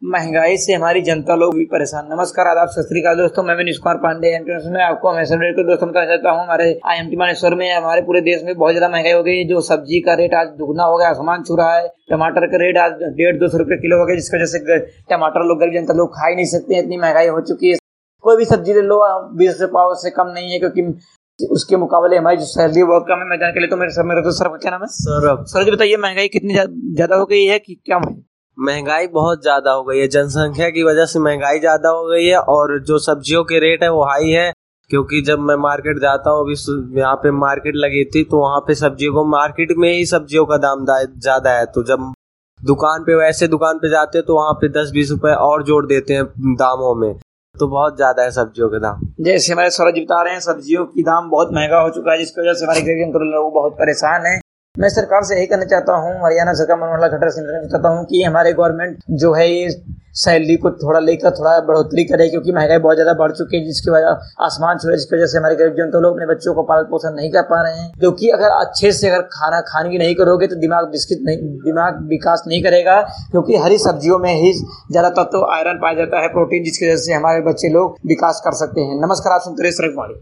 महंगाई से हमारी जनता लोग भी परेशान। नमस्कार, आदाब, सत श्री अकाल दोस्तों, मैं विनीश कुमार पांडे में आपको हमेशा दोस्तों बताना चाहता हूँ। हमारे IMT मानेसर में हमारे पूरे देश में बहुत ज्यादा महंगाई हो गई है। जो सब्जी का रेट आज दुगना हो गया, आसमान छू रहा है। टमाटर का रेट आज 150-200 रुपए किलो हो गया, जिसकी वजह से टमाटर लोग, गरीब जनता लोग खा ही नहीं सकते हैं, इतनी महंगाई हो चुकी है। कोई भी सब्जी ले लो 20 पाव से कम नहीं है, क्योंकि उसके मुकाबले हमारी जो सैलरी बहुत कम है। मैं जान के लिए तो मेरे तो सर, क्या नाम है? सर जी बताइए, महंगाई कितनी ज्यादा हो गई है कि क्या? महंगाई बहुत ज्यादा हो गई है, जनसंख्या की वजह से महंगाई ज्यादा हो गई है। और जो सब्जियों के रेट है वो हाई है, क्योंकि जब मैं मार्केट जाता हूँ, अभी यहाँ पे मार्केट लगी थी तो वहाँ पे सब्जियों को, मार्केट में ही सब्जियों का दाम ज्यादा है। तो जब दुकान पे जाते हैं तो वहाँ पे 10-20 रुपए और जोड़ देते हैं दामों में, तो बहुत ज्यादा है सब्जियों के दाम। जैसे हमारे सौरभ जी बता रहे हैं, सब्जियों की दाम बहुत महंगा हो चुका है, जिसकी वजह से हमारे गरीब लोग बहुत परेशान हैं। मैं सरकार से यही कहना चाहता हूँ, हरियाणा सरकार मनोहर लाल खट्टर से चाहता हूँ कि हमारे गवर्नमेंट जो है ये सैलरी को थोड़ा लेकर थोड़ा बढ़ोतरी करे, क्योंकि महंगाई बहुत ज्यादा बढ़ चुकी है, जिसकी वजह आसमान छू रही है, जिसकी वजह से हमारे गरीब जनता लोग अपने बच्चों को पालन पोषण नहीं कर पा रहे हैं। क्योंकि अगर अच्छे से अगर खाना नहीं करोगे तो दिमाग विकास नहीं करेगा, क्योंकि हरी सब्जियों में ही ज्यादा तत्व आयरन पाया जाता है, प्रोटीन, जिसकी वजह से हमारे बच्चे लोग विकास कर सकते हैं। नमस्कार, आप सुनते रहिए सरक वाणी।